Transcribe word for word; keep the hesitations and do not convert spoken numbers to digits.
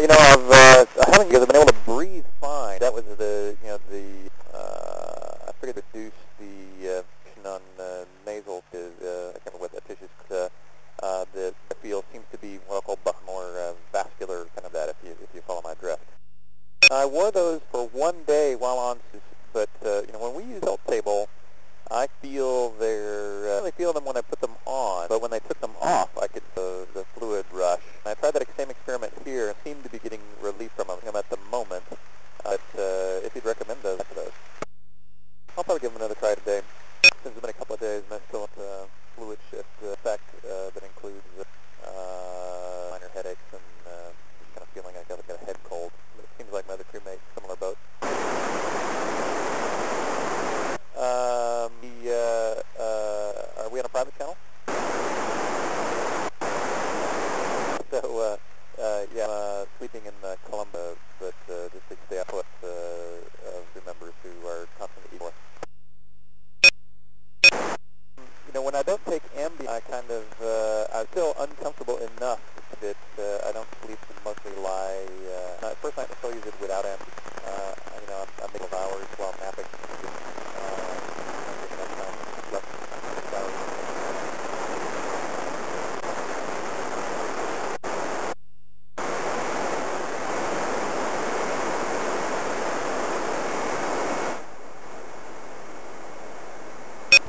you know, I've uh, I haven't because I've been able to breathe fine. That was the you know the uh, I figured to reduce the uh, on uh, nasal to uh, I can't remember what that tissue is. Uh, uh, the, the field seems to be what I call bu- more uh, vascular kind of that. If you if you follow my drift. I wore those for one day while on, but uh, you know when we use Health Table, I feel their, uh, I really feel them when I put them on, but when I took them off, I could the the fluid rush. And I tried that same experiment here and seemed to be getting relief from them at the moment. But uh, if you'd recommend those, for those, I'll probably give them another try today. Since it's been a couple of days, and I still have uh, fluid shift effect uh, that includes uh, minor headaches and uh, just kind of feeling like I've got a head cold. But it seems like my other crewmates, similar boat. Um, the, uh, uh, are we on a private channel? So, uh, uh, yeah, I'm uh, sleeping in uh, Colombo, but uh, just to stay up with uh, of the members who are constantly equal. You know, when I don't take Ambien, I kind of, uh, I feel uncomfortable enough that uh, I don't sleep and mostly lie. Uh, first night I still use it without Ambien. Uh, you know, I'm, I'm making hours while napping.